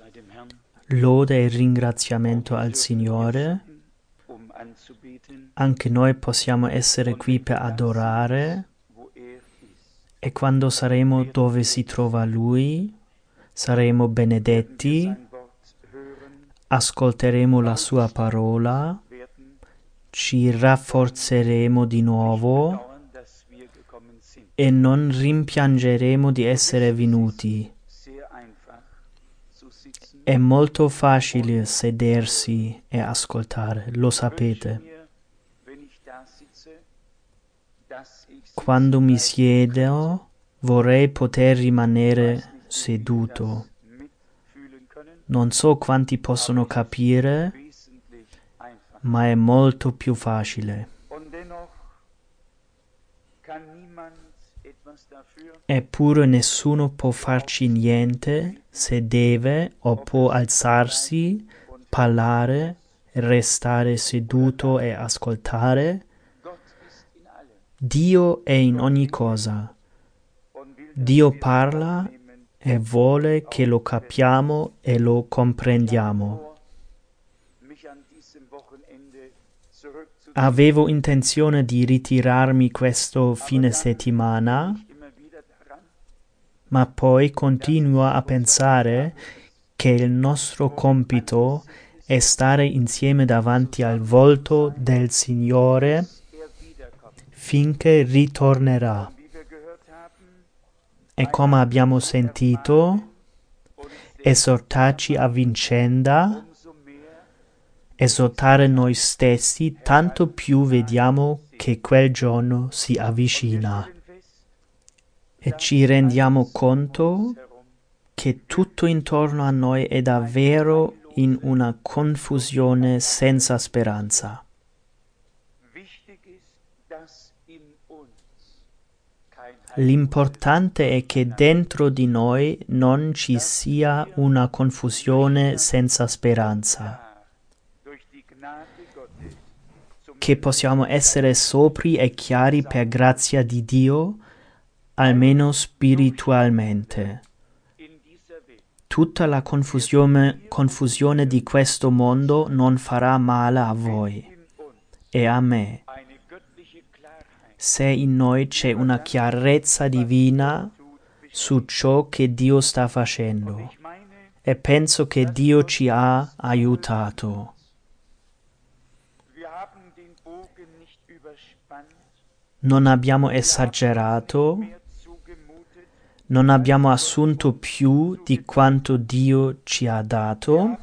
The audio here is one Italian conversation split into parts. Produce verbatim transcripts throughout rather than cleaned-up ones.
Lode e ringraziamento al Signore. Anche noi possiamo essere qui per adorare, e quando saremo dove si trova Lui, saremo benedetti, ascolteremo la Sua parola, ci rafforzeremo di nuovo e non rimpiangeremo di essere venuti. È molto facile sedersi e ascoltare, lo sapete. Quando mi siedo, vorrei poter rimanere seduto. Non so quanti possono capire, ma è molto più facile. Eppure nessuno può farci niente se deve o può alzarsi, parlare, restare seduto e ascoltare. Dio è in ogni cosa. Dio parla e vuole che lo capiamo e lo comprendiamo. Avevo intenzione di ritirarmi questo fine settimana, ma poi continuo a pensare che il nostro compito è stare insieme davanti al volto del Signore finché ritornerà. E come abbiamo sentito, esortarci a vicenda, esortare noi stessi, tanto più vediamo che quel giorno si avvicina. E ci rendiamo conto che tutto intorno a noi è davvero in una confusione senza speranza. L'importante è che dentro di noi non ci sia una confusione senza speranza, che possiamo essere sobri e chiari per grazia di Dio, almeno spiritualmente. Tutta la confusione, confusione di questo mondo non farà male a voi e a me, se in noi c'è una chiarezza divina su ciò che Dio sta facendo, e penso che Dio ci ha aiutato. Non abbiamo esagerato, non abbiamo assunto più di quanto Dio ci ha dato,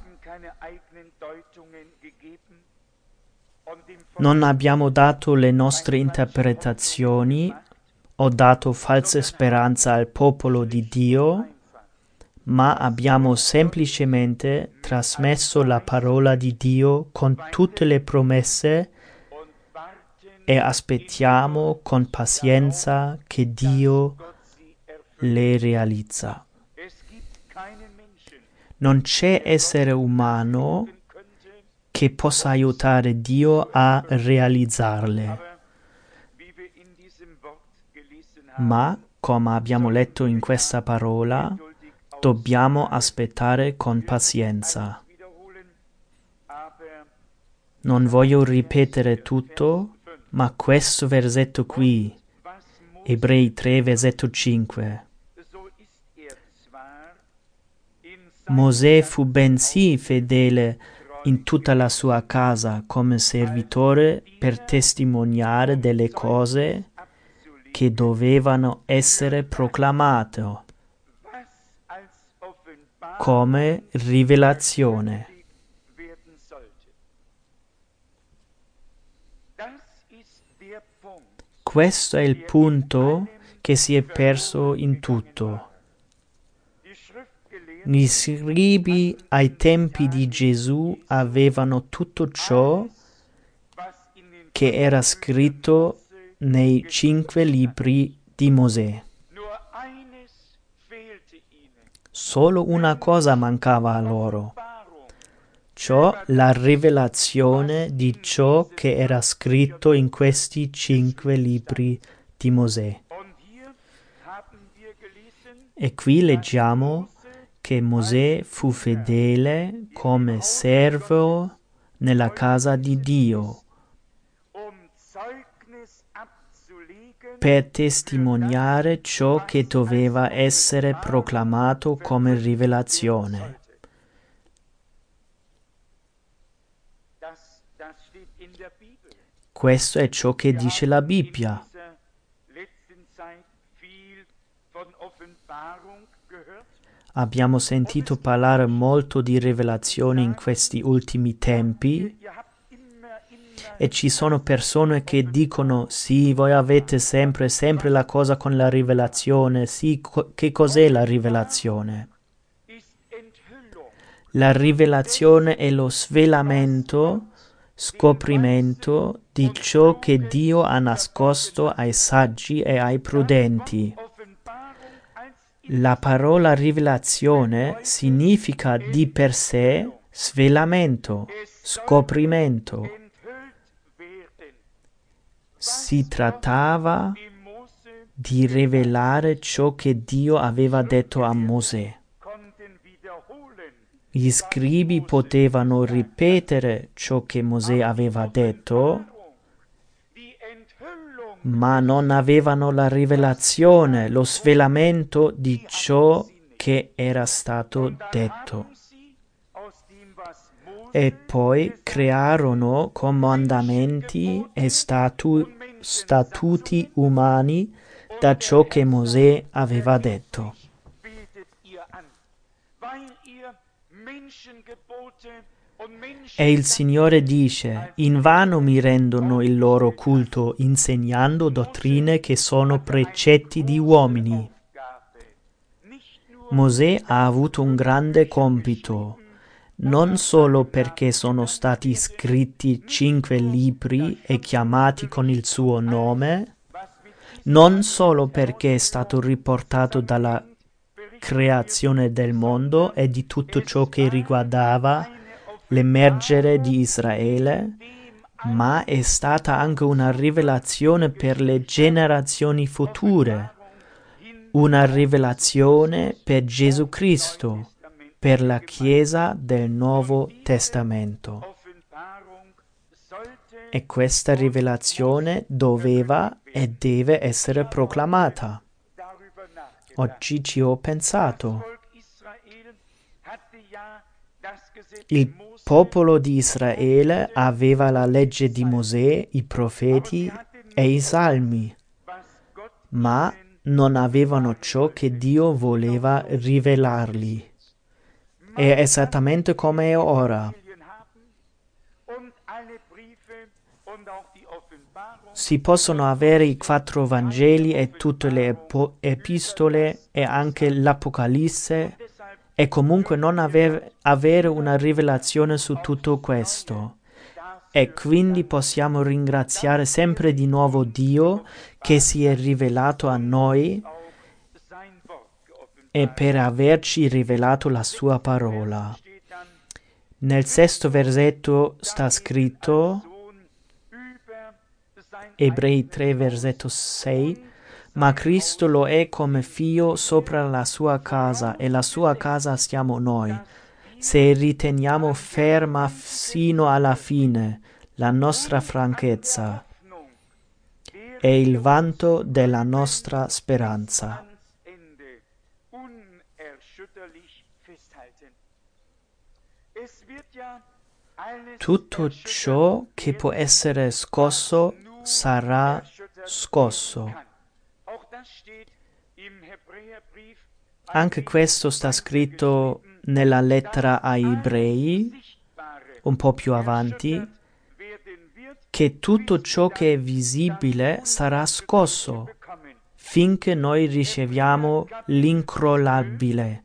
non abbiamo dato le nostre interpretazioni o dato false speranze al popolo di Dio, ma abbiamo semplicemente trasmesso la parola di Dio con tutte le promesse e aspettiamo con pazienza che Dio le realizza. Non c'è essere umano che possa aiutare Dio a realizzarle. Ma, come abbiamo letto in questa parola, dobbiamo aspettare con pazienza. Non voglio ripetere tutto, ma questo versetto qui, Ebrei tre, versetto cinque. Mosè fu bensì fedele in tutta la sua casa come servitore per testimoniare delle cose che dovevano essere proclamate come rivelazione. Questo è il punto che si è perso in tutto. Gli scribi ai tempi di Gesù avevano tutto ciò che era scritto nei cinque libri di Mosè. Solo una cosa mancava a loro, cioè la rivelazione di ciò che era scritto in questi cinque libri di Mosè. E qui leggiamo che Mosè fu fedele come servo nella casa di Dio, per testimoniare ciò che doveva essere proclamato come rivelazione. Questo è ciò che dice la Bibbia. Abbiamo sentito parlare molto di rivelazioni in questi ultimi tempi e ci sono persone che dicono sì, voi avete sempre, sempre la cosa con la rivelazione. Sì, co- che cos'è la rivelazione? La rivelazione è lo svelamento, scoprimento di ciò che Dio ha nascosto ai saggi e ai prudenti. La parola rivelazione significa di per sé svelamento, scoprimento. Si trattava di rivelare ciò che Dio aveva detto a Mosè. Gli scribi potevano ripetere ciò che Mosè aveva detto, ma non avevano la rivelazione, lo svelamento di ciò che era stato detto. E poi crearono comandamenti e statu- statuti umani da ciò che Mosè aveva detto. E il Signore dice: invano mi rendono il loro culto, insegnando dottrine che sono precetti di uomini. Mosè ha avuto un grande compito, non solo perché sono stati scritti cinque libri e chiamati con il suo nome, non solo perché è stato riportato dalla creazione del mondo e di tutto ciò che riguardava l'emergere di Israele, ma è stata anche una rivelazione per le generazioni future, una rivelazione per Gesù Cristo, per la Chiesa del Nuovo Testamento. E questa rivelazione doveva e deve essere proclamata. Oggi ci ho pensato. Il popolo di Israele aveva la legge di Mosè, i profeti e i salmi, ma non avevano ciò che Dio voleva rivelargli. È esattamente come è ora. Si possono avere i quattro Vangeli e tutte le epo- epistole e anche l'Apocalisse e comunque non aver, avere una rivelazione su tutto questo. E quindi possiamo ringraziare sempre di nuovo Dio che si è rivelato a noi e per averci rivelato la sua parola. Nel sesto versetto sta scritto, Ebrei tre, versetto sei, ma Cristo lo è come figlio sopra la sua casa, e la sua casa siamo noi, se riteniamo ferma sino alla fine la nostra franchezza e il vanto della nostra speranza. Tutto ciò che può essere scosso sarà scosso. Anche questo sta scritto nella lettera ai Ebrei, un po' più avanti, che tutto ciò che è visibile sarà scosso, finché noi riceviamo l'incrollabile.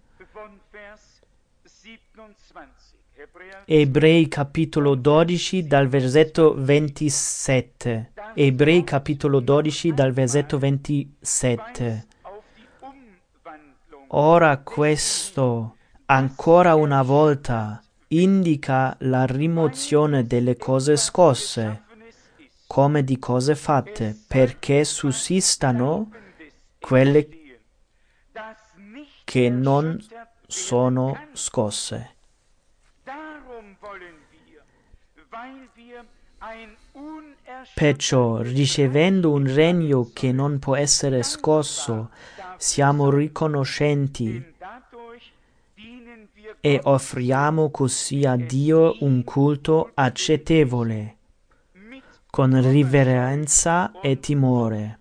Ebrei capitolo dodici dal versetto ventisette. Ebrei capitolo dodici dal versetto ventisette. Ora questo, ancora una volta, indica la rimozione delle cose scosse, come di cose fatte, perché sussistano quelle che non sono scosse. Perciò, ricevendo un regno che non può essere scosso, siamo riconoscenti e offriamo così a Dio un culto accettevole, con riverenza e timore,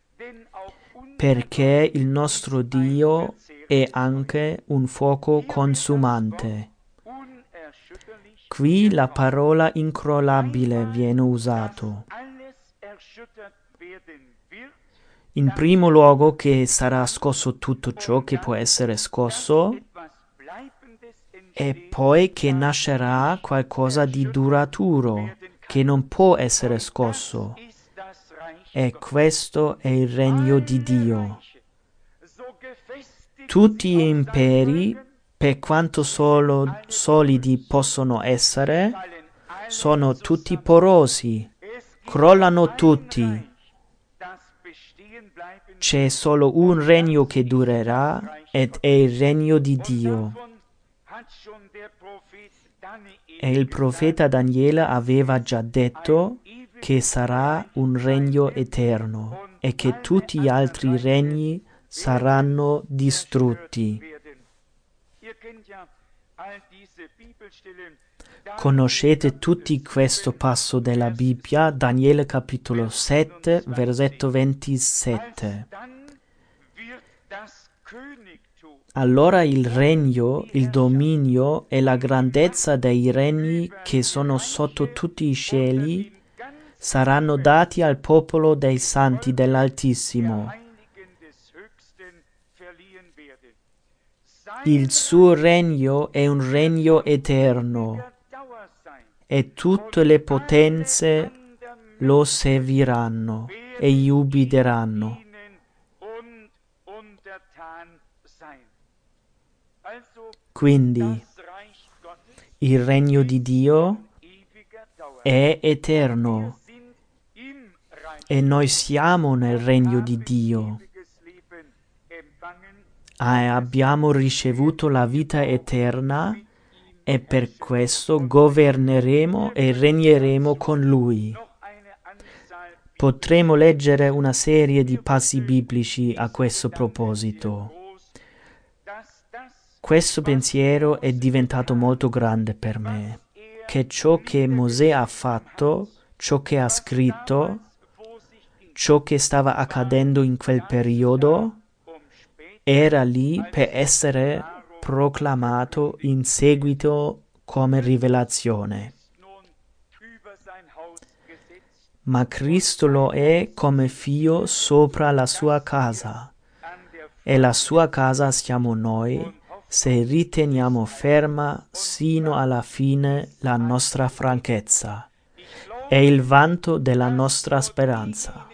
perché il nostro Dio è anche un fuoco consumante. Qui la parola incrollabile viene usato. In primo luogo che sarà scosso tutto ciò che può essere scosso, e poi che nascerà qualcosa di duraturo, che non può essere scosso. E questo è il regno di Dio. Tutti gli imperi, per quanto solo solidi possono essere, sono tutti porosi, crollano tutti. C'è solo un regno che durerà ed è il regno di Dio. E il profeta Daniele aveva già detto che sarà un regno eterno e che tutti gli altri regni saranno distrutti. Conoscete tutti questo passo della Bibbia, Daniele capitolo sette, versetto ventisette. Allora il regno, il dominio e la grandezza dei regni che sono sotto tutti i cieli saranno dati al popolo dei santi dell'Altissimo. Il suo regno è un regno eterno e tutte le potenze lo serviranno e gli ubbidiranno. Quindi il regno di Dio è eterno e noi siamo nel regno di Dio. E abbiamo ricevuto la vita eterna e per questo governeremo e regneremo con Lui. Potremo leggere una serie di passi biblici a questo proposito. Questo pensiero è diventato molto grande per me, che ciò che Mosè ha fatto, ciò che ha scritto, ciò che stava accadendo in quel periodo, era lì per essere proclamato in seguito come rivelazione. Ma Cristo lo è come figlio sopra la sua casa, e la sua casa siamo noi, se riteniamo ferma sino alla fine la nostra franchezza e il vanto della nostra speranza.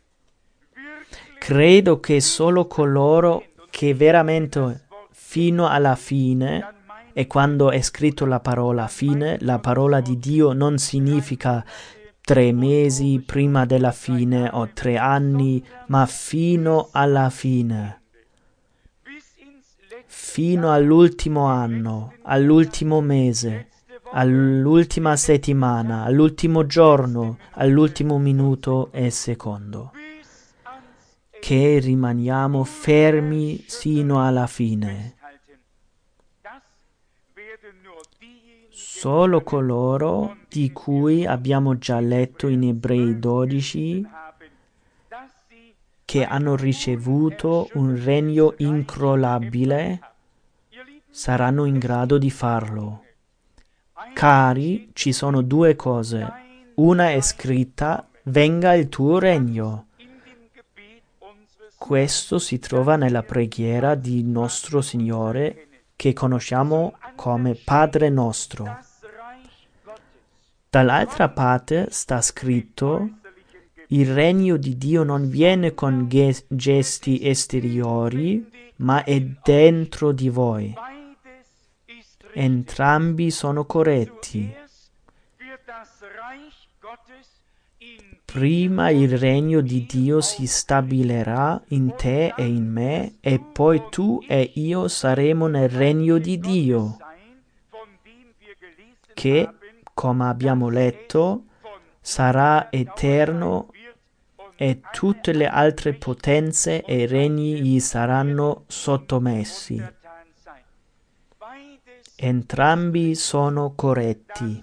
Credo che solo coloro che veramente fino alla fine, e quando è scritto la parola fine, la parola di Dio non significa tre mesi prima della fine o tre anni, ma fino alla fine. Fino all'ultimo anno, all'ultimo mese, all'ultima settimana, all'ultimo giorno, all'ultimo minuto e secondo. Che rimaniamo fermi sino alla fine. Solo coloro di cui abbiamo già letto in Ebrei dodici, che hanno ricevuto un regno incrollabile, saranno in grado di farlo. Cari, ci sono due cose. Una è scritta: venga il tuo regno. Questo si trova nella preghiera di nostro Signore, che conosciamo come Padre nostro. Dall'altra parte sta scritto: il regno di Dio non viene con ge- gesti esteriori, ma è dentro di voi. Entrambi sono corretti. prima il regno di Dio si stabilirà in te e in me, e poi tu e io saremo nel regno di Dio, che, come abbiamo letto, sarà eterno e tutte le altre potenze e regni gli saranno sottomessi. Entrambi sono corretti.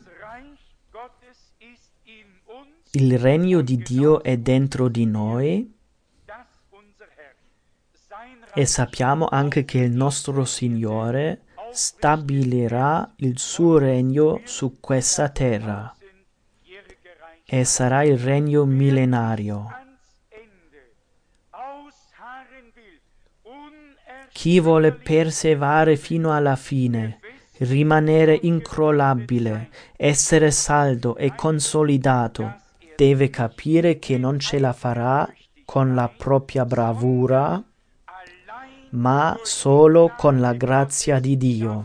Il regno di Dio è dentro di noi e sappiamo anche che il nostro Signore stabilirà il suo regno su questa terra e sarà il regno millenario. Chi vuole perseverare fino alla fine, rimanere incrollabile, essere saldo e consolidato, deve capire che non ce la farà con la propria bravura, ma solo con la grazia di Dio.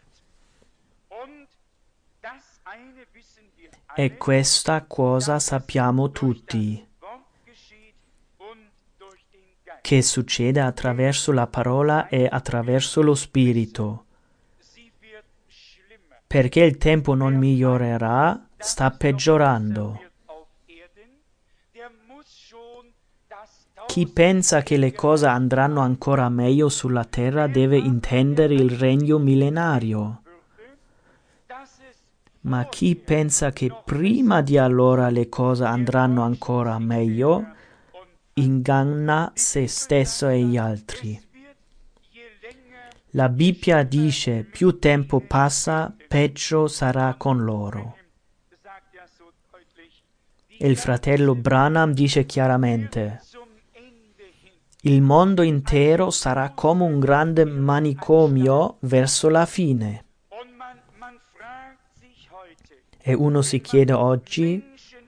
E questa cosa sappiamo tutti, che succede attraverso la parola e attraverso lo Spirito. Perché il tempo non migliorerà, sta peggiorando. Chi pensa che le cose andranno ancora meglio sulla terra deve intendere il regno millenario. Ma chi pensa che prima di allora le cose andranno ancora meglio, inganna se stesso e gli altri. La Bibbia dice: più tempo passa, peggio sarà con loro. E il fratello Branham dice chiaramente: il mondo intero sarà come un grande manicomio verso la fine. E uno si chiede oggi,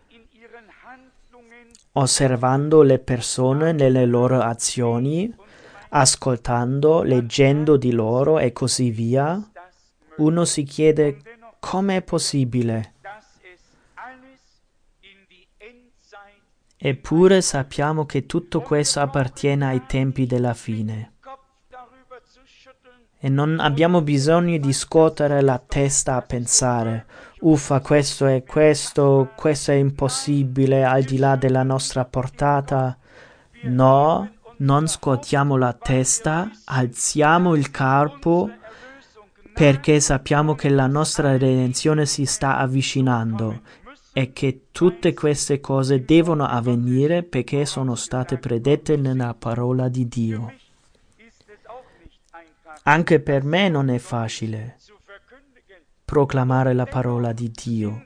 osservando le persone nelle loro azioni, ascoltando, leggendo di loro e così via, uno si chiede come è possibile. Eppure sappiamo che tutto questo appartiene ai tempi della fine. E non abbiamo bisogno di scuotere la testa a pensare: uffa, questo è questo, questo è impossibile, al di là della nostra portata. No, non scuotiamo la testa, alziamo il capo, perché sappiamo che la nostra redenzione si sta avvicinando e che tutte queste cose devono avvenire perché sono state predette nella parola di Dio. Anche per me non è facile proclamare la parola di Dio.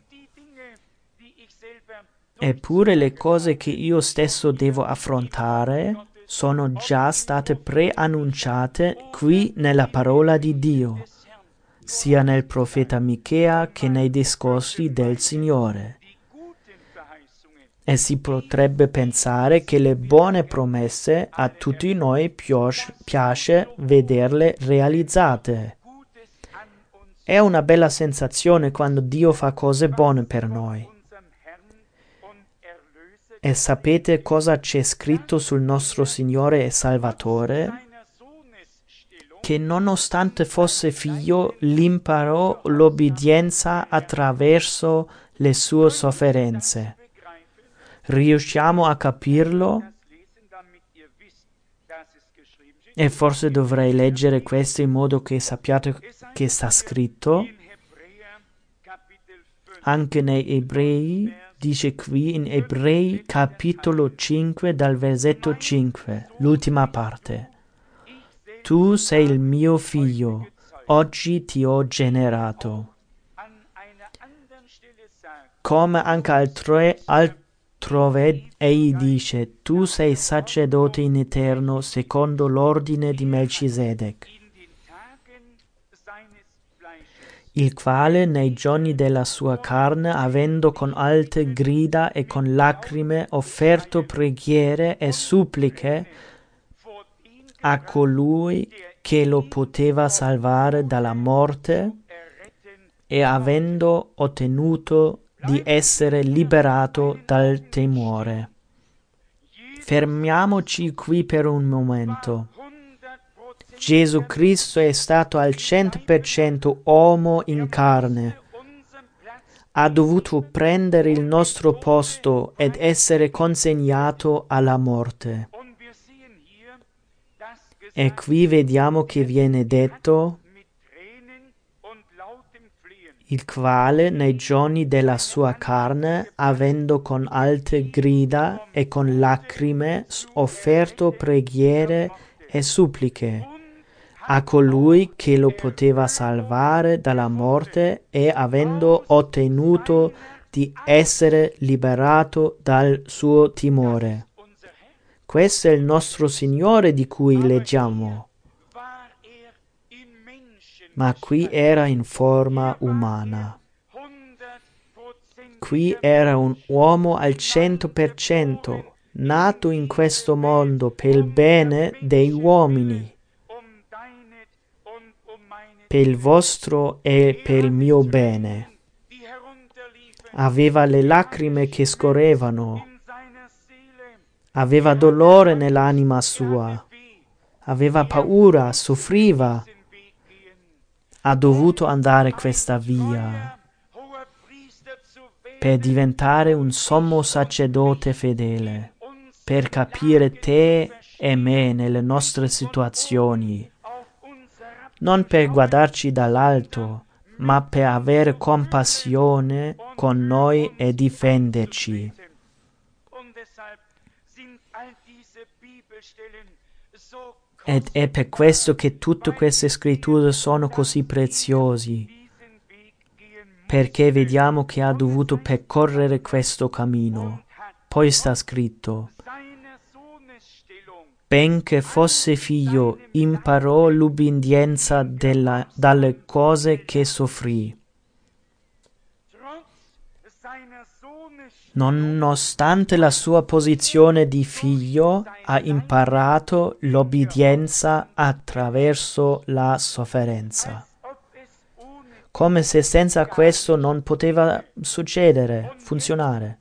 Eppure le cose che io stesso devo affrontare sono già state preannunciate qui nella parola di Dio, sia nel profeta Michea che nei discorsi del Signore. E si potrebbe pensare che le buone promesse a tutti noi piace vederle realizzate. È una bella sensazione quando Dio fa cose buone per noi. E sapete cosa c'è scritto sul nostro Signore e Salvatore? Che nonostante fosse figlio, l'imparò l'obbedienza attraverso le sue sofferenze. Riusciamo a capirlo? E forse dovrei leggere questo in modo che sappiate che sta scritto. Anche nei Ebrei, dice qui in Ebrei capitolo cinque dal versetto cinque, l'ultima parte. Tu sei il mio figlio, oggi ti ho generato. Come anche altre, altrove egli dice: tu sei sacerdote in eterno secondo l'ordine di Melchisedec, il quale nei giorni della sua carne, avendo con alte grida e con lacrime offerto preghiere e suppliche a colui che lo poteva salvare dalla morte, e avendo ottenuto di essere liberato dal timore. Fermiamoci qui per un momento. Gesù Cristo è stato al cento per cento uomo in carne. Ha dovuto prendere il nostro posto ed essere consegnato alla morte. E qui vediamo che viene detto, il quale nei giorni della sua carne, avendo con alte grida e con lacrime offerto preghiere e suppliche a colui che lo poteva salvare dalla morte e avendo ottenuto di essere liberato dal suo timore. Questo è il nostro Signore di cui leggiamo. Ma qui era in forma umana. Qui era un uomo al cento per cento, nato in questo mondo per il bene dei uomini, per il vostro e per il mio bene. Aveva le lacrime che scorrevano, aveva dolore nell'anima sua, aveva paura, soffriva, ha dovuto andare questa via per diventare un sommo sacerdote fedele, per capire te e me nelle nostre situazioni, non per guardarci dall'alto, ma per avere compassione con noi e difenderci. Ed è per questo che tutte queste scritture sono così preziosi, perché vediamo che ha dovuto percorrere questo cammino. Poi sta scritto, benché fosse figlio, imparò l'ubbidienza della, dalle cose che soffrì. Nonostante la sua posizione di figlio, ha imparato l'obbedienza attraverso la sofferenza. Come se senza questo non poteva succedere, funzionare.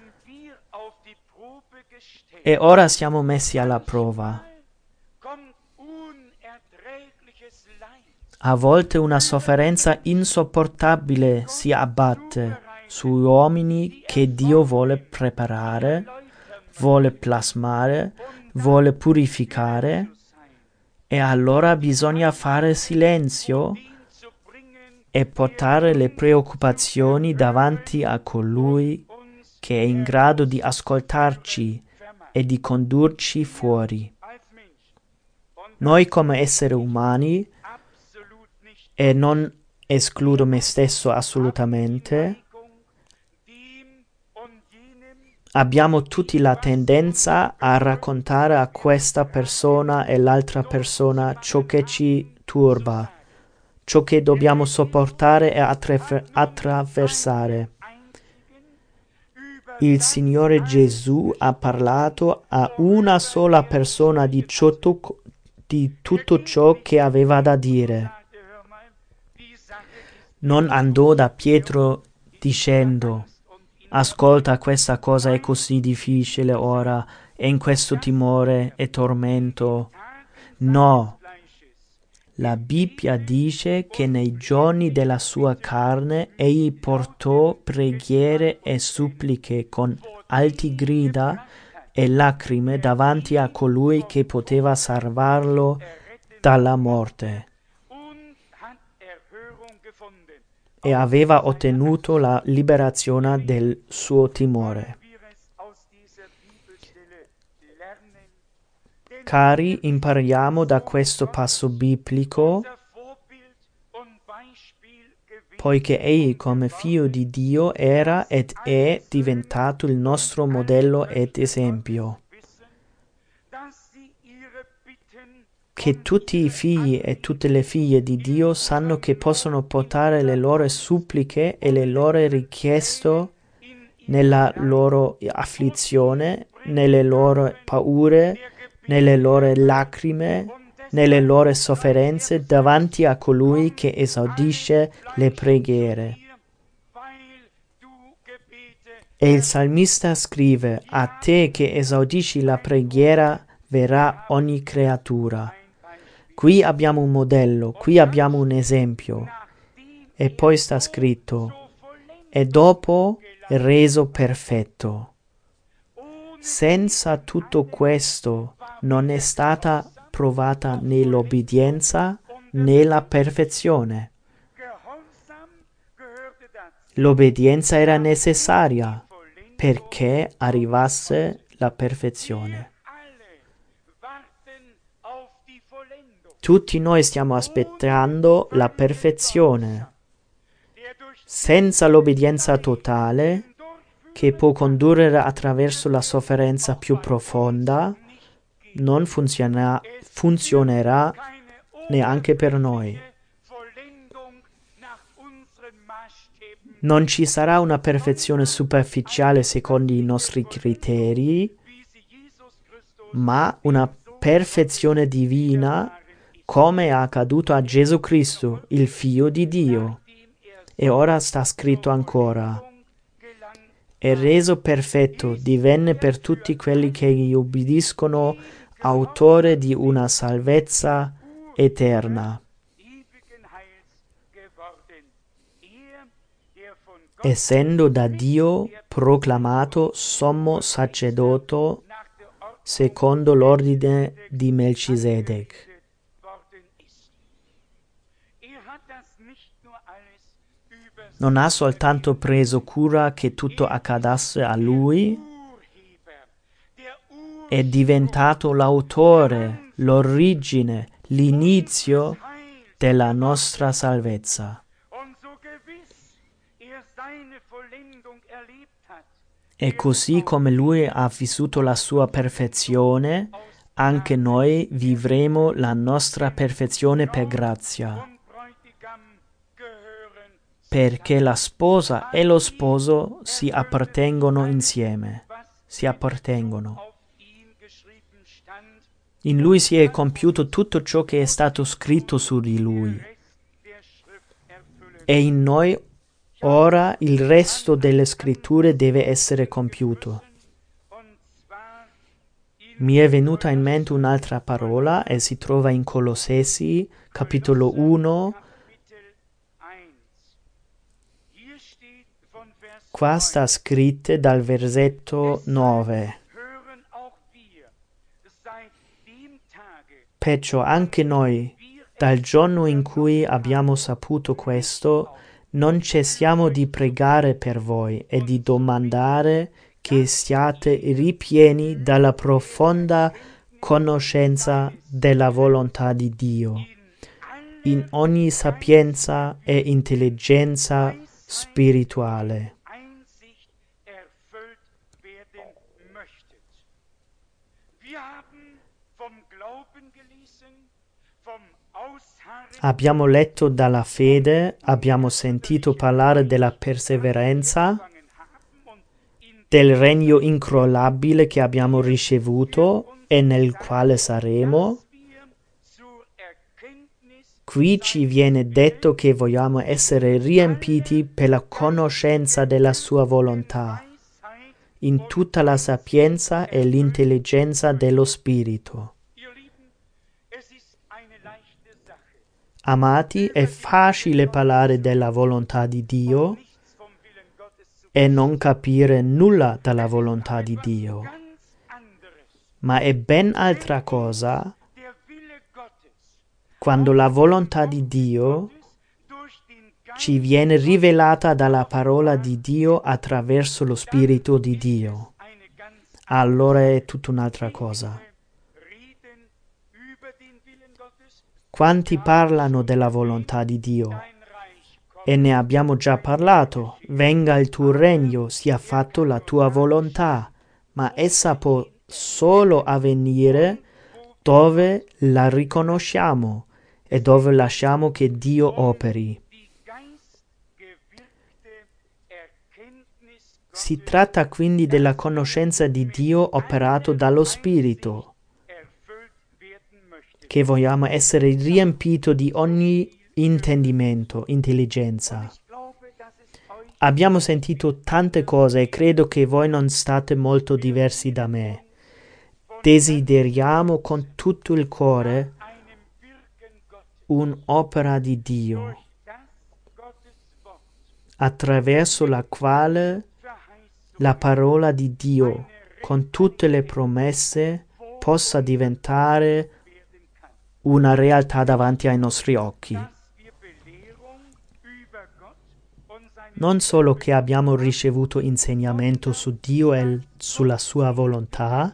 E ora siamo messi alla prova. A volte una sofferenza insopportabile si abbatte su uomini che Dio vuole preparare, vuole plasmare, vuole purificare, e allora bisogna fare silenzio e portare le preoccupazioni davanti a colui che è in grado di ascoltarci e di condurci fuori. Noi come esseri umani, e non escludo me stesso assolutamente, abbiamo tutti la tendenza a raccontare a questa persona e l'altra persona ciò che ci turba, ciò che dobbiamo sopportare e attra- attraversare. Il Signore Gesù ha parlato a una sola persona di, ciò, di tutto ciò che aveva da dire. Non andò da Pietro dicendo, ascolta, questa cosa è così difficile ora, è in questo timore e tormento. No, la Bibbia dice che nei giorni della sua carne egli portò preghiere e suppliche con alti grida e lacrime davanti a colui che poteva salvarlo dalla morte. E aveva ottenuto la liberazione del suo timore. Cari, impariamo da questo passo biblico, poiché egli come figlio di Dio era ed è diventato il nostro modello ed esempio. Che tutti i figli e tutte le figlie di Dio sanno che possono portare le loro suppliche e le loro richieste nella loro afflizione, nelle loro paure, nelle loro lacrime, nelle loro sofferenze davanti a colui che esaudisce le preghiere. E il salmista scrive: a te che esaudisci la preghiera verrà ogni creatura. Qui abbiamo un modello, qui abbiamo un esempio. E poi sta scritto: e dopo reso perfetto. Senza tutto questo non è stata provata né l'obbedienza né la perfezione. L'obbedienza era necessaria perché arrivasse la perfezione. Tutti noi stiamo aspettando la perfezione. Senza l'obbedienza totale, che può condurre attraverso la sofferenza più profonda, non funziona, funzionerà neanche per noi. Non ci sarà una perfezione superficiale secondo i nostri criteri, ma una perfezione divina come è accaduto a Gesù Cristo, il Figlio di Dio. E ora sta scritto ancora: è reso perfetto, divenne per tutti quelli che gli ubbidiscono autore di una salvezza eterna. Essendo da Dio proclamato sommo sacerdote secondo l'ordine di Melchisedec. Non ha soltanto preso cura che tutto accadasse a lui, è diventato l'autore, l'origine, l'inizio della nostra salvezza. E così come lui ha vissuto la sua perfezione, anche noi vivremo la nostra perfezione per grazia. Perché la sposa e lo sposo si appartengono insieme, si appartengono. In lui si è compiuto tutto ciò che è stato scritto su di lui. E in noi ora il resto delle scritture deve essere compiuto. Mi è venuta in mente un'altra parola e si trova in Colossesi, capitolo uno. Qua sta scritto dal versetto nove. Perciò anche noi, dal giorno in cui abbiamo saputo questo, non cessiamo di pregare per voi e di domandare che siate ripieni dalla profonda conoscenza della volontà di Dio, in ogni sapienza e intelligenza spirituale. Abbiamo letto dalla fede, abbiamo sentito parlare della perseveranza, del regno incrollabile che abbiamo ricevuto e nel quale saremo. Qui ci viene detto che vogliamo essere riempiti per la conoscenza della sua volontà, in tutta la sapienza e l'intelligenza dello Spirito. Amati, è facile parlare della volontà di Dio e non capire nulla della volontà di Dio. Ma è ben altra cosa quando la volontà di Dio ci viene rivelata dalla parola di Dio attraverso lo Spirito di Dio. Allora è tutta un'altra cosa. Quanti parlano della volontà di Dio? E ne abbiamo già parlato. Venga il tuo regno, sia fatto la tua volontà. Ma essa può solo avvenire dove la riconosciamo e dove lasciamo che Dio operi. Si tratta quindi della conoscenza di Dio operato dallo Spirito, che vogliamo essere riempito di ogni intendimento, intelligenza. Abbiamo sentito tante cose e credo che voi non state molto diversi da me. Desideriamo con tutto il cuore un'opera di Dio, attraverso la quale la parola di Dio, con tutte le promesse, possa diventare una realtà davanti ai nostri occhi. Non solo che abbiamo ricevuto insegnamento su Dio e sulla sua volontà,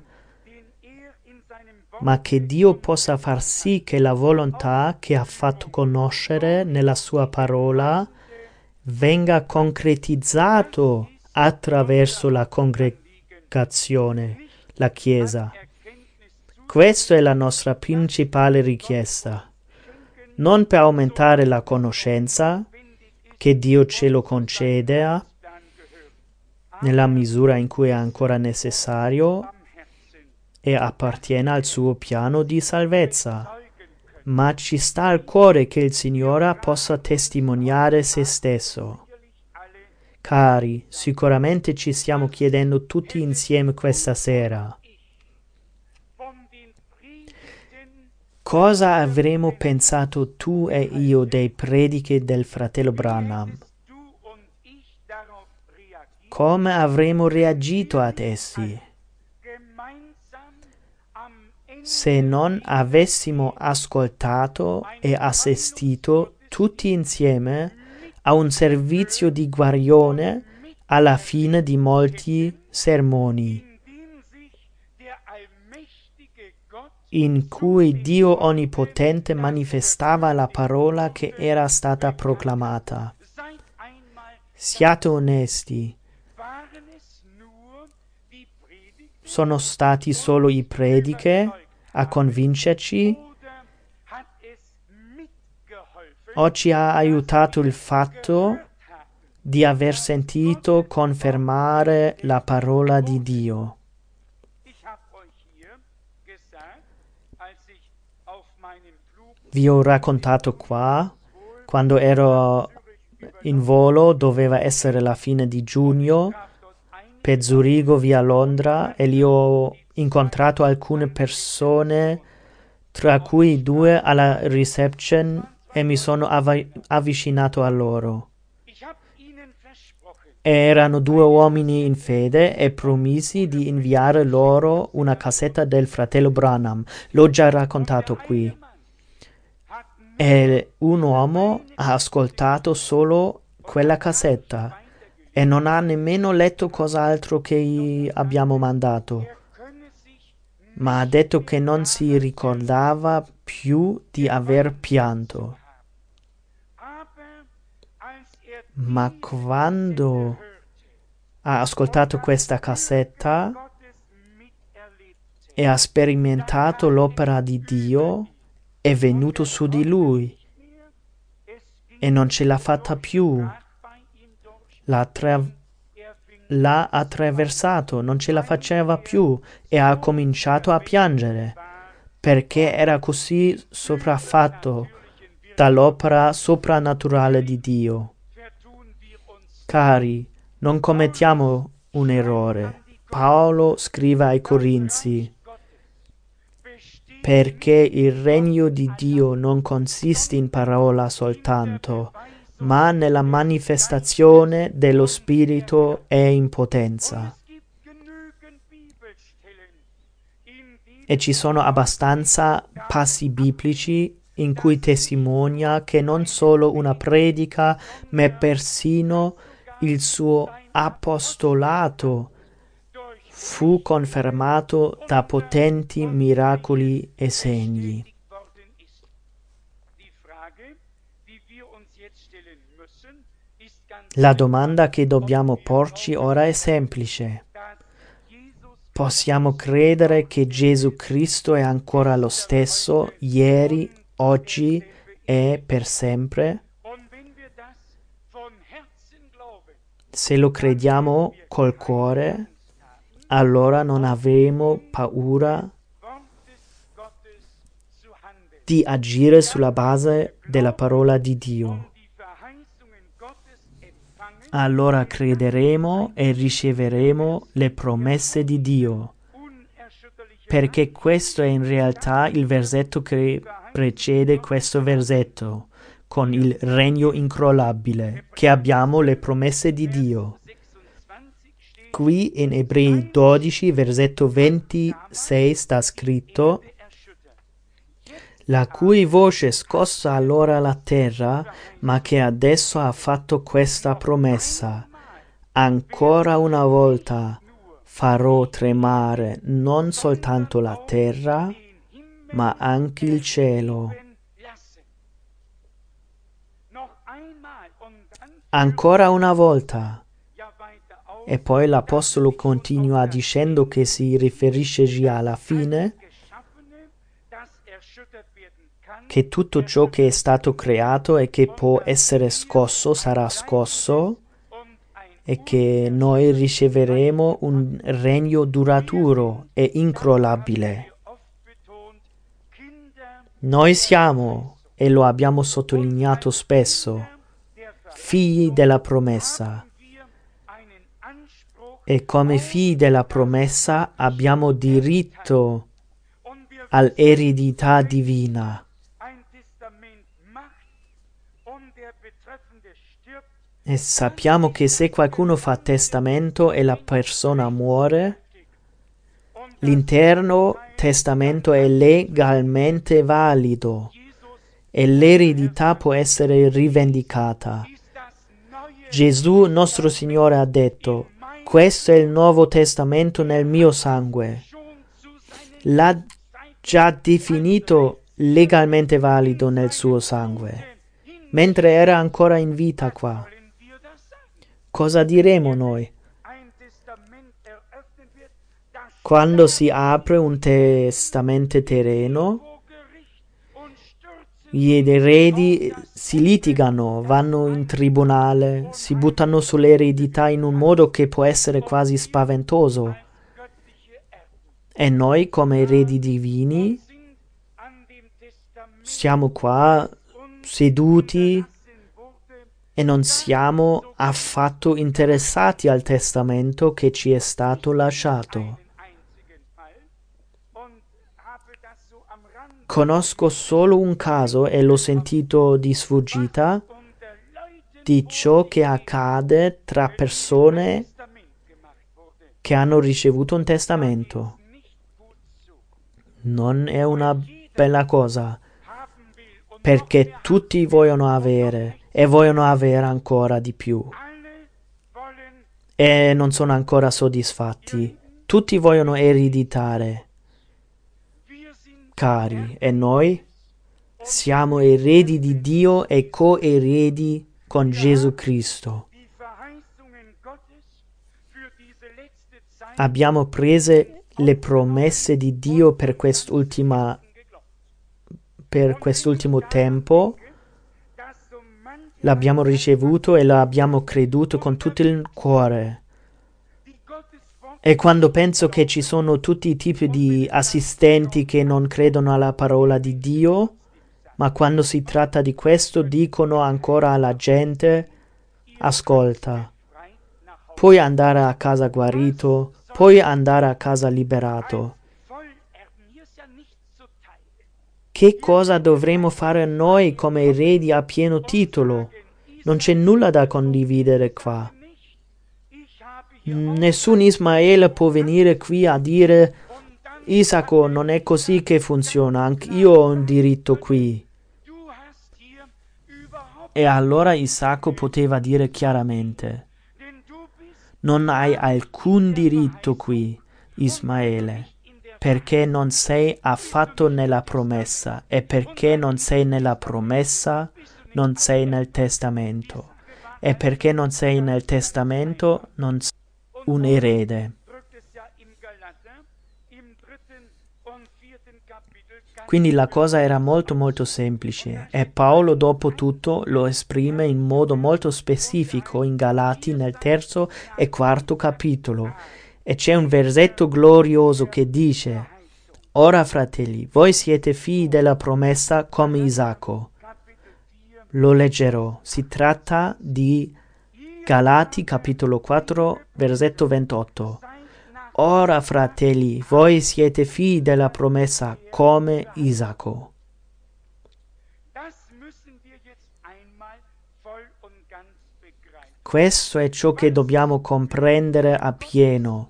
ma che Dio possa far sì che la volontà che ha fatto conoscere nella sua parola venga concretizzato attraverso la congregazione, la Chiesa. Questa è la nostra principale richiesta. Non per aumentare la conoscenza, che Dio ce lo conceda nella misura in cui è ancora necessario e appartiene al suo piano di salvezza, ma ci sta al cuore che il Signore possa testimoniare se stesso. Cari, sicuramente ci stiamo chiedendo tutti insieme questa sera: cosa avremmo pensato tu e io dei prediche del fratello Branham? Come avremmo reagito ad essi? Se non avessimo ascoltato e assistito tutti insieme a un servizio di guarigione alla fine di molti sermoni, in cui Dio Onnipotente manifestava la parola che era stata proclamata. Siate onesti. Sono stati solo i prediche a convincerci o ci ha aiutato il fatto di aver sentito confermare la parola di Dio? Vi ho raccontato qua, quando ero in volo, doveva essere la fine di giugno, per Zurigo via Londra, e lì ho incontrato alcune persone, tra cui due alla reception, e mi sono av- avvicinato a loro. Erano due uomini in fede e promisi di inviare loro una cassetta del fratello Branham. L'ho già raccontato qui. E un uomo ha ascoltato solo quella cassetta e non ha nemmeno letto cos'altro che abbiamo mandato, ma ha detto che non si ricordava più di aver pianto. Ma quando ha ascoltato questa cassetta e ha sperimentato l'opera di Dio, è venuto su di lui e non ce l'ha fatta più. L'ha, tra- l'ha attraversato, non ce la faceva più e ha cominciato a piangere perché era così sopraffatto dall'opera soprannaturale di Dio. Cari, non commettiamo un errore. Paolo scrive ai Corinzi: perché il regno di Dio non consiste in parola soltanto, ma nella manifestazione dello Spirito e in potenza. E ci sono abbastanza passi biblici in cui testimonia che non solo una predica, ma persino il suo apostolato fu confermato da potenti miracoli e segni. La domanda che dobbiamo porci ora è semplice. Possiamo credere che Gesù Cristo è ancora lo stesso ieri, oggi e per sempre? Se lo crediamo col cuore, allora non avremo paura di agire sulla base della parola di Dio. allora crederemo e riceveremo le promesse di Dio, perché questo è in realtà il versetto che precede questo versetto, con il regno incrollabile, che abbiamo le promesse di Dio. Qui in Ebrei dodici, versetto ventisei, sta scritto: la cui voce scossa allora la terra, ma che adesso ha fatto questa promessa: ancora una volta farò tremare non soltanto la terra, ma anche il cielo. Ancora una volta. E poi l'Apostolo continua dicendo che si riferisce già alla fine, che tutto ciò che è stato creato e che può essere scosso sarà scosso, e che noi riceveremo un regno duraturo e incrollabile. Noi siamo, e lo abbiamo sottolineato spesso, figli della promessa. E come figli della promessa abbiamo diritto all'eredità divina. E sappiamo che se qualcuno fa testamento e la persona muore, l'intero testamento è legalmente valido e l'eredità può essere rivendicata. Gesù, nostro Signore, ha detto: questo è il nuovo testamento nel mio sangue. L'ha già definito legalmente valido nel suo sangue, mentre era ancora in vita qua. Cosa diremo noi? Quando si apre un testamento terreno, gli eredi si litigano, vanno in tribunale, si buttano sull'eredità in un modo che può essere quasi spaventoso. E noi, come eredi divini, siamo qua seduti e non siamo affatto interessati al testamento che ci è stato lasciato. Conosco solo un caso, e l'ho sentito di sfuggita, di ciò che accade tra persone che hanno ricevuto un testamento. Non è una bella cosa, perché tutti vogliono avere e vogliono avere ancora di più e non sono ancora soddisfatti. Tutti vogliono ereditare. Cari, e noi siamo eredi di Dio e coeredi con Gesù Cristo. Abbiamo preso le promesse di Dio per quest'ultima, per quest'ultimo tempo, l'abbiamo ricevuto e l'abbiamo creduto con tutto il cuore. E quando penso che ci sono tutti i tipi di assistenti che non credono alla parola di Dio, ma quando si tratta di questo dicono ancora alla gente: ascolta, puoi andare a casa guarito, puoi andare a casa liberato. Che cosa dovremmo fare noi come eredi a pieno titolo? Non c'è nulla da condividere qua. Nessun Ismaele può venire qui a dire: Isacco, non è così che funziona, anch'io ho un diritto qui. E allora Isacco poteva dire chiaramente: non hai alcun diritto qui, Ismaele, perché non sei affatto nella promessa, e perché non sei nella promessa, non sei nel testamento, e perché non sei nel testamento, non sei un erede. Quindi la cosa era molto molto semplice, e Paolo dopo tutto lo esprime in modo molto specifico in Galati nel terzo e quarto capitolo, e c'è un versetto glorioso che dice: ora fratelli, voi siete figli della promessa come Isacco. Lo leggerò. Si tratta di Galati capitolo quattro, versetto ventotto. Ora, fratelli, voi siete figli della promessa come Isacco. Questo è ciò che dobbiamo comprendere appieno.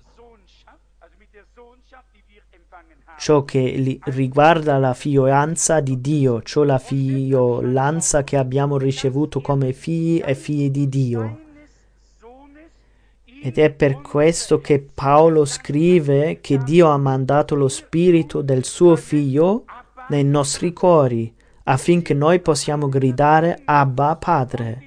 Ciò che riguarda la figliolanza di Dio, cioè la figliolanza che abbiamo ricevuto come figli e figli di Dio. Ed è per questo che Paolo scrive che Dio ha mandato lo spirito del suo figlio nei nostri cuori, affinché noi possiamo gridare Abba Padre.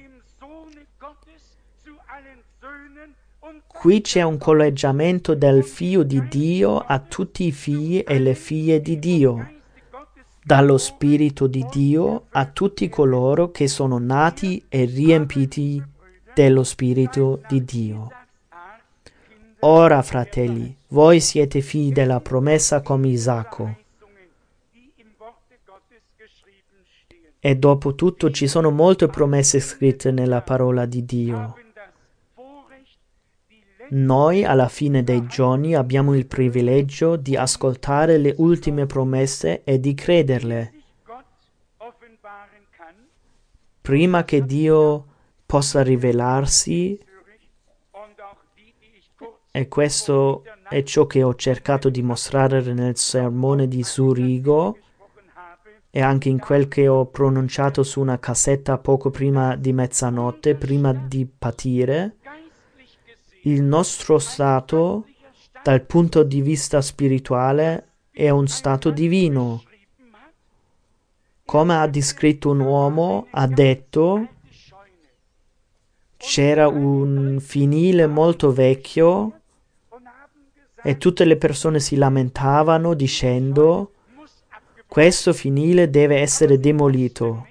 Qui c'è un collegamento del figlio di Dio a tutti i figli e le figlie di Dio, dallo spirito di Dio a tutti coloro che sono nati e riempiti dello spirito di Dio. Ora, fratelli, voi siete figli della promessa come Isacco. E dopo tutto ci sono molte promesse scritte nella parola di Dio. Noi, alla fine dei giorni, abbiamo il privilegio di ascoltare le ultime promesse e di crederle. Prima che Dio possa rivelarsi, e questo è ciò che ho cercato di mostrare nel sermone di Zurigo e anche in quel che ho pronunciato su una cassetta poco prima di mezzanotte, prima di partire. Il nostro stato, dal punto di vista spirituale, è un stato divino. Come ha descritto un uomo, ha detto, c'era un fienile molto vecchio e tutte le persone si lamentavano dicendo, questo fienile deve essere demolito.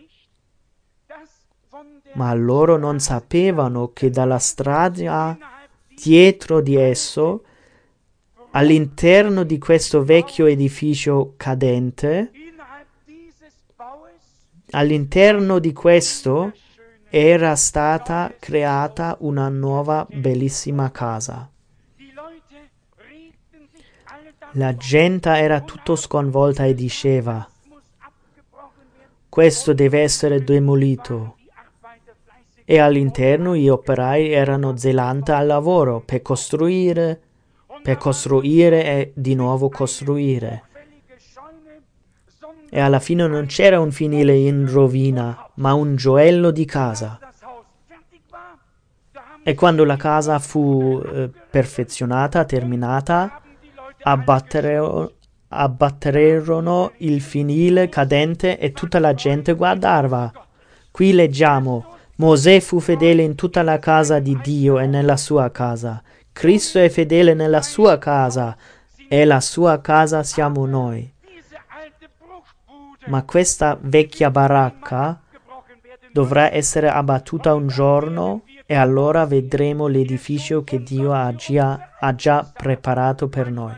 Ma loro non sapevano che dalla strada dietro di esso, all'interno di questo vecchio edificio cadente, all'interno di questo era stata creata una nuova bellissima casa. La gente era tutto sconvolta e diceva, questo deve essere demolito. E all'interno gli operai erano zelanti al lavoro per costruire, per costruire e di nuovo costruire. E alla fine non c'era un fienile in rovina, ma un gioiello di casa. E quando la casa fu eh, perfezionata, terminata, abbatterono, abbatterono il fienile cadente e tutta la gente guardava. Qui leggiamo, Mosè fu fedele in tutta la casa di Dio e nella sua casa. Cristo è fedele nella sua casa e la sua casa siamo noi. Ma questa vecchia baracca dovrà essere abbattuta un giorno e allora vedremo l'edificio che Dio ha già, ha già preparato per noi.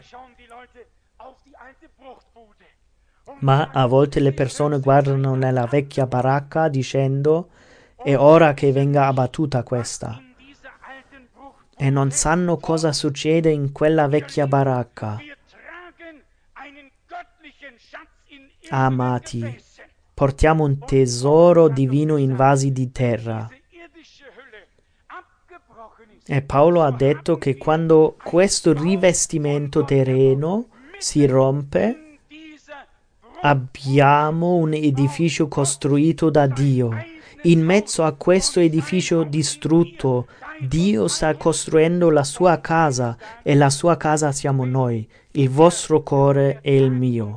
Ma a volte le persone guardano nella vecchia baracca dicendo è ora che venga abbattuta questa. E non sanno cosa succede in quella vecchia baracca. Amati, portiamo un tesoro divino in vasi di terra. E Paolo ha detto che quando questo rivestimento terreno si rompe, abbiamo un edificio costruito da Dio. In mezzo a questo edificio distrutto, Dio sta costruendo la sua casa e la sua casa siamo noi, il vostro cuore e il mio.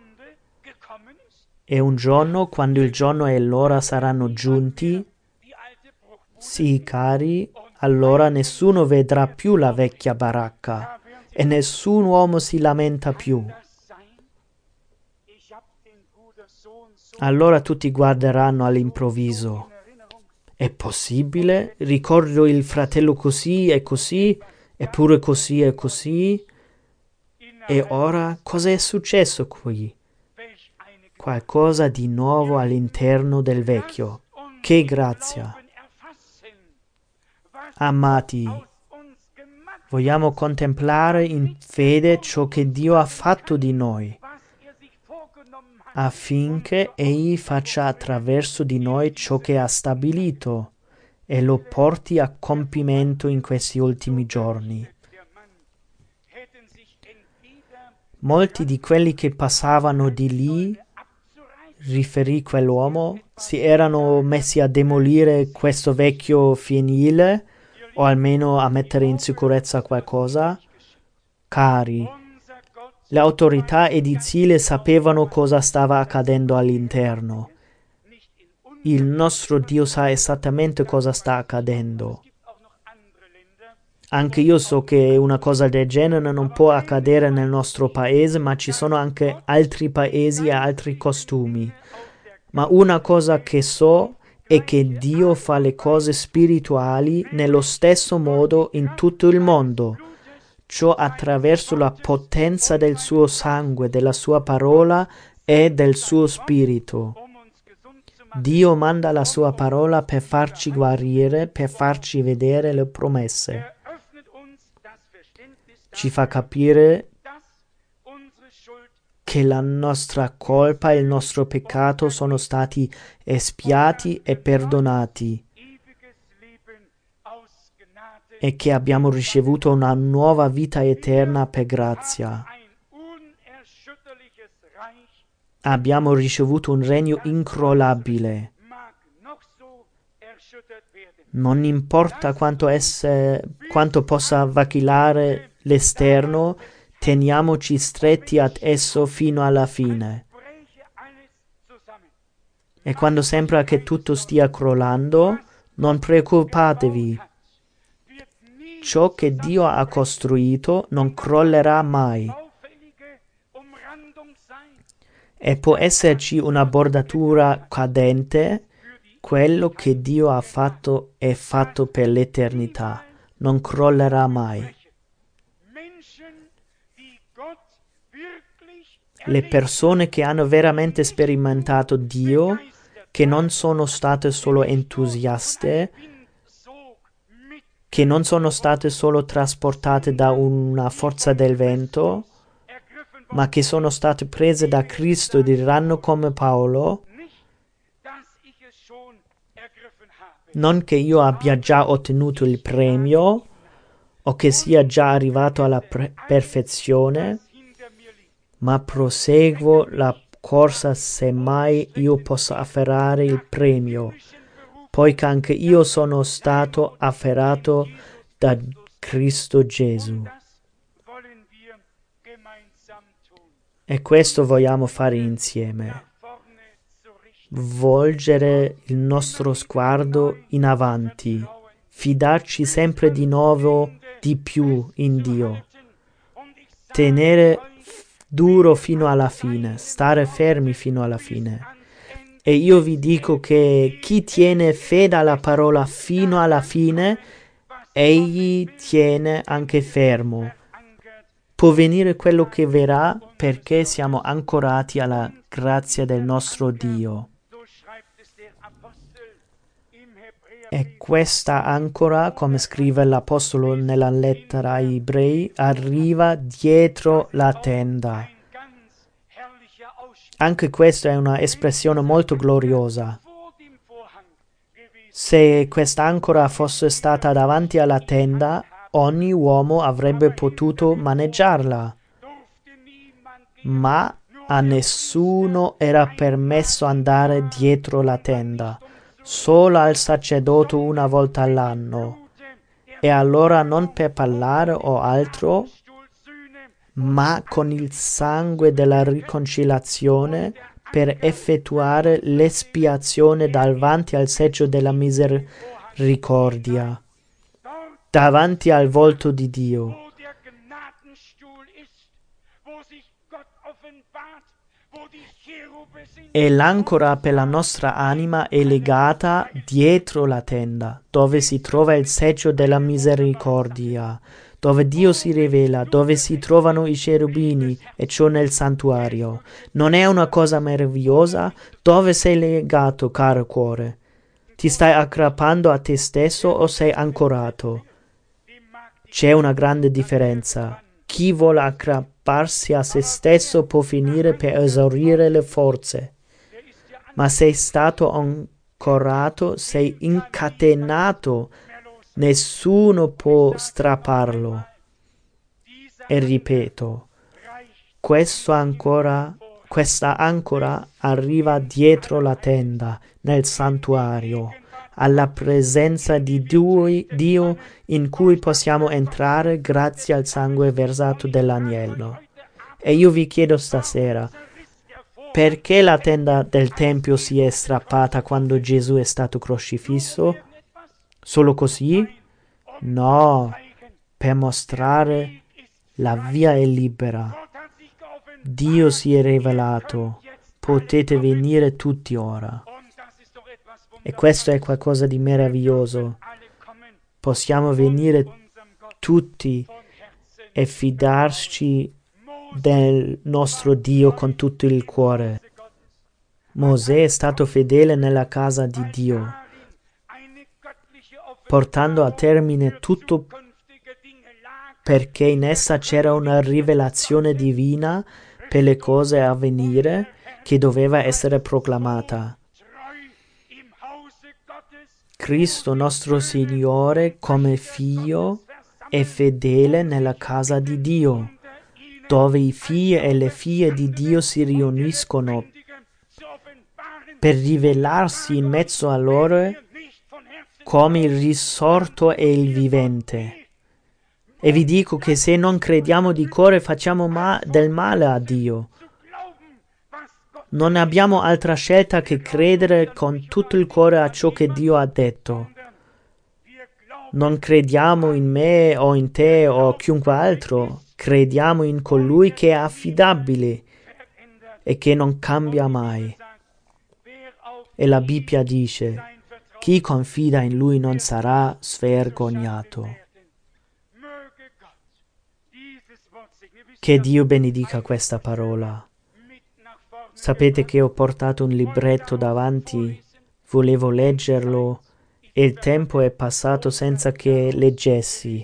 E un giorno, quando il giorno e l'ora saranno giunti, sì cari, allora nessuno vedrà più la vecchia baracca e nessun uomo si lamenta più. Allora tutti guarderanno all'improvviso. È possibile? Ricordo il fratello così e così, eppure così e così. E ora cosa è successo qui? Qualcosa di nuovo all'interno del vecchio. Che grazia! Amati, vogliamo contemplare in fede ciò che Dio ha fatto di noi, affinché Egli faccia attraverso di noi ciò che ha stabilito e lo porti a compimento in questi ultimi giorni. Molti di quelli che passavano di lì, riferì quell'uomo, si erano messi a demolire questo vecchio fienile o almeno a mettere in sicurezza qualcosa. Cari, le autorità edili sapevano cosa stava accadendo all'interno. Il nostro Dio sa esattamente cosa sta accadendo. Anche io so che una cosa del genere non può accadere nel nostro paese, ma ci sono anche altri paesi e altri costumi. Ma una cosa che so è che Dio fa le cose spirituali nello stesso modo in tutto il mondo, ciò attraverso la potenza del suo sangue, della sua parola e del suo spirito. Dio manda la sua parola per farci guarire, per farci vedere le promesse. Ci fa capire che la nostra colpa e il nostro peccato sono stati espiati e perdonati e che abbiamo ricevuto una nuova vita eterna per grazia. Abbiamo ricevuto un regno incrollabile. Non importa quanto, esse, quanto possa vacillare l'esterno, teniamoci stretti ad esso fino alla fine. E quando sembra che tutto stia crollando, non preoccupatevi. Ciò che Dio ha costruito non crollerà mai. E può esserci una bordatura cadente, quello che Dio ha fatto è fatto per l'eternità, non crollerà mai. Le persone che hanno veramente sperimentato Dio, che non sono state solo entusiaste, che non sono state solo trasportate da una forza del vento, ma che sono state prese da Cristo, diranno come Paolo: non che io abbia già ottenuto il premio o che sia già arrivato alla pre- perfezione, ma proseguo la corsa semmai io possa afferrare il premio, poiché anche io sono stato afferrato da Cristo Gesù. E questo vogliamo fare insieme. Volgere il nostro sguardo in avanti, fidarci sempre di nuovo di più in Dio, tenere duro fino alla fine, stare fermi fino alla fine. E io vi dico che chi tiene fede alla parola fino alla fine, egli tiene anche fermo. Può venire quello che verrà perché siamo ancorati alla grazia del nostro Dio. E questa ancora, come scrive l'Apostolo nella lettera ai Ebrei, arriva dietro la tenda. Anche questa è una espressione molto gloriosa. Se questa ancora fosse stata davanti alla tenda, ogni uomo avrebbe potuto maneggiarla. Ma a nessuno era permesso andare dietro la tenda, solo al sacerdote una volta all'anno, e allora non per parlare o altro, ma con il sangue della riconciliazione per effettuare l'espiazione davanti al seggio della misericordia, davanti al volto di Dio. E l'ancora per la nostra anima è legata dietro la tenda, dove si trova il seggio della misericordia, dove Dio si rivela, dove si trovano i cherubini, e ciò nel santuario. Non è una cosa meravigliosa? Dove sei legato, caro cuore? Ti stai aggrappando a te stesso o sei ancorato? C'è una grande differenza. Chi vuole aggrapparsi a se stesso può finire per esaurire le forze. Ma sei stato ancorato, sei incatenato, nessuno può strapparlo. E ripeto, questo ancora, questa ancora arriva dietro la tenda, nel santuario, alla presenza di Dio in cui possiamo entrare grazie al sangue versato dell'agnello. E io vi chiedo stasera, perché la tenda del Tempio si è strappata quando Gesù è stato crocifisso? Solo così? No, per mostrare la via è libera. Dio si è rivelato. Potete venire tutti ora. E questo è qualcosa di meraviglioso. Possiamo venire tutti e fidarci del nostro Dio con tutto il cuore. Mosè è stato fedele nella casa di Dio, portando a termine tutto perché in essa c'era una rivelazione divina per le cose a venire che doveva essere proclamata. Cristo nostro Signore come figlio è fedele nella casa di Dio, dove i figli e le figlie di Dio si riuniscono per rivelarsi in mezzo a loro come il risorto e il vivente. E vi dico che se non crediamo di cuore facciamo ma- del male a Dio. Non abbiamo altra scelta che credere con tutto il cuore a ciò che Dio ha detto. Non crediamo in me o in te o chiunque altro. Crediamo in colui che è affidabile e che non cambia mai. E la Bibbia dice: chi confida in lui non sarà svergognato. Che Dio benedica questa parola. Sapete che ho portato un libretto davanti, volevo leggerlo e il tempo è passato senza che leggessi.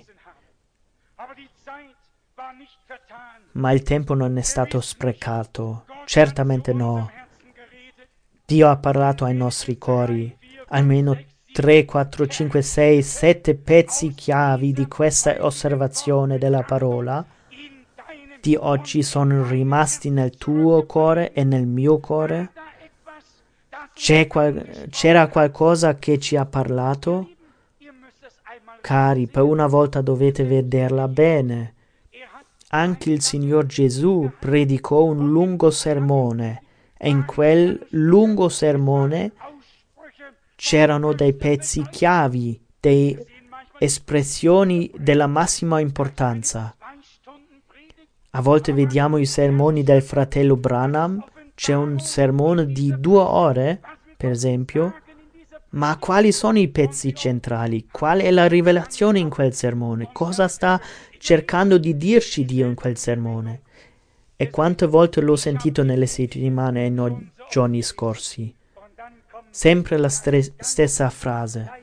Ma il tempo non è stato sprecato, certamente no. Dio ha parlato ai nostri cuori, almeno tre, quattro, cinque, sei, sette pezzi chiavi di questa osservazione della parola di oggi sono rimasti nel tuo cuore e nel mio cuore? C'è qual- c'era qualcosa che ci ha parlato? Cari, per una volta dovete vederla bene. Anche il Signor Gesù predicò un lungo sermone e in quel lungo sermone c'erano dei pezzi chiavi, delle espressioni della massima importanza. A volte vediamo i sermoni del fratello Branham, c'è un sermone di due ore, per esempio, ma quali sono i pezzi centrali? Qual è la rivelazione in quel sermone? Cosa sta cercando di dirci Dio in quel sermone? E quante volte l'ho sentito nelle settimane e nei giorni scorsi? Sempre la stre- stessa frase.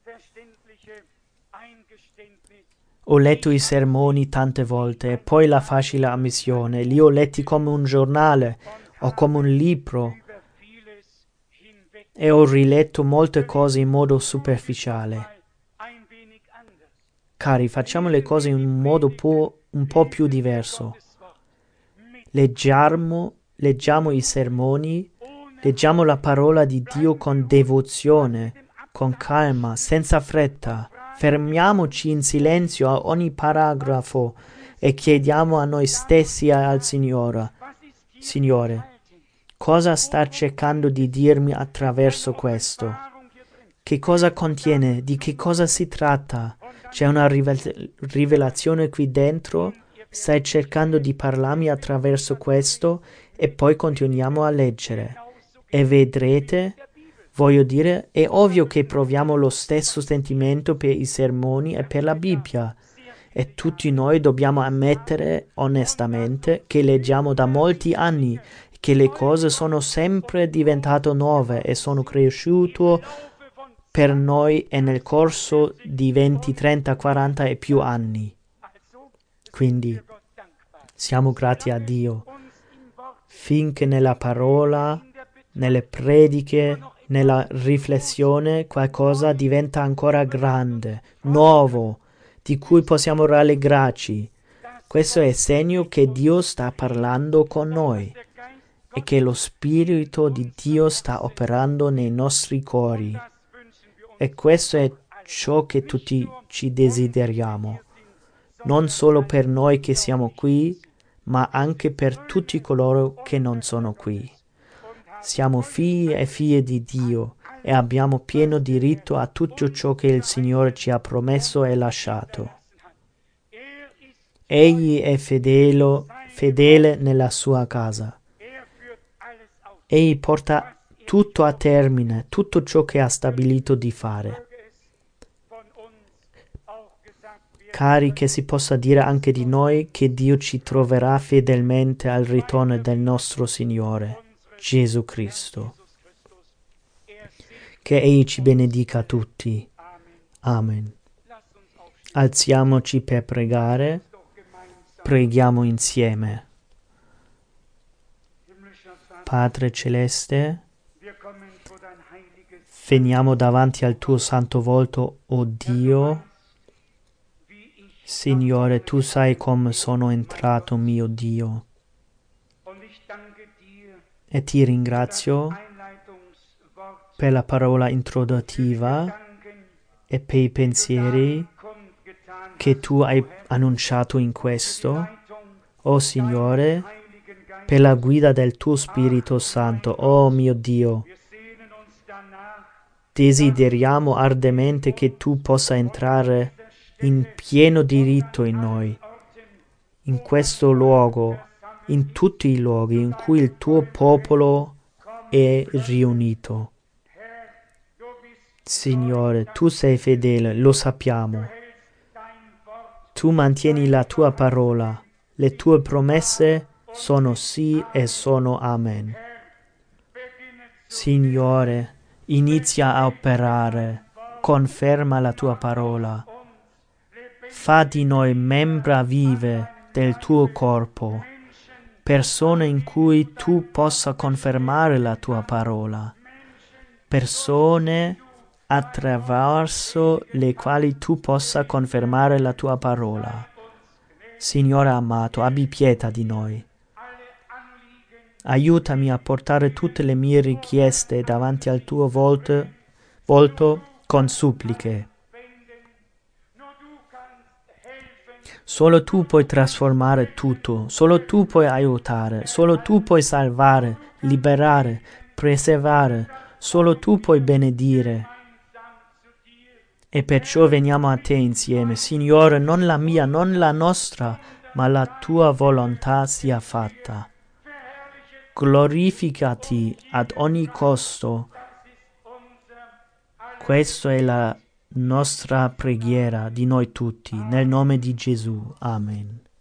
Ho letto i sermoni tante volte e poi la facile ammissione. Li ho letti come un giornale o come un libro e ho riletto molte cose in modo superficiale. Cari, facciamo le cose in un modo po- un po' più diverso. Leggiamo, leggiamo i sermoni, leggiamo la parola di Dio con devozione, con calma, senza fretta. Fermiamoci in silenzio a ogni paragrafo e chiediamo a noi stessi e al Signore, Signore, cosa sta cercando di dirmi attraverso questo? Che cosa contiene? Di che cosa si tratta? C'è una rivel- rivelazione qui dentro? Stai cercando di parlarmi attraverso questo? E poi continuiamo a leggere. E vedrete... Voglio dire, è ovvio che proviamo lo stesso sentimento per i sermoni e per la Bibbia. E tutti noi dobbiamo ammettere onestamente che leggiamo da molti anni, che le cose sono sempre diventate nuove e sono cresciuto per noi e nel corso di venti, trenta, quaranta e più anni. Quindi siamo grati a Dio finché nella parola, nelle prediche, nella riflessione qualcosa diventa ancora grande, nuovo, di cui possiamo rallegrarci. Questo è segno che Dio sta parlando con noi e che lo Spirito di Dio sta operando nei nostri cuori. E questo è ciò che tutti ci desideriamo, non solo per noi che siamo qui, ma anche per tutti coloro che non sono qui. Siamo figli e figlie di Dio e abbiamo pieno diritto a tutto ciò che il Signore ci ha promesso e lasciato. Egli è fedele, fedele nella sua casa. Egli porta tutto a termine, tutto ciò che ha stabilito di fare. Cari, che si possa dire anche di noi che Dio ci troverà fedelmente al ritorno del nostro Signore, Gesù Cristo. Che Egli ci benedica tutti. Amen. Alziamoci per pregare. Preghiamo insieme. Padre Celeste, veniamo davanti al tuo santo volto, o Dio. Signore, tu sai come sono entrato, mio Dio, e ti ringrazio per la parola introduttiva e per i pensieri che tu hai annunciato in questo. O Signore, per la guida del tuo Spirito Santo, oh mio Dio, desideriamo ardemente che tu possa entrare in pieno diritto in noi, in questo luogo, in tutti i luoghi in cui il tuo popolo è riunito. Signore, tu sei fedele, lo sappiamo. Tu mantieni la tua parola, le tue promesse sono sì e sono amen. Signore, inizia a operare, conferma la tua parola. Fa di noi membra vive del tuo corpo, persone in cui tu possa confermare la tua parola, persone attraverso le quali tu possa confermare la tua parola. Signore amato, abbi pietà di noi. Aiutami a portare tutte le mie richieste davanti al tuo volto, volto con suppliche. Solo tu puoi trasformare tutto, solo tu puoi aiutare, solo tu puoi salvare, liberare, preservare, solo tu puoi benedire. E perciò veniamo a te insieme, Signore, non la mia, non la nostra, ma la tua volontà sia fatta. Glorificati ad ogni costo. Questa è la nostra preghiera di noi tutti, nel nome di Gesù. Amen.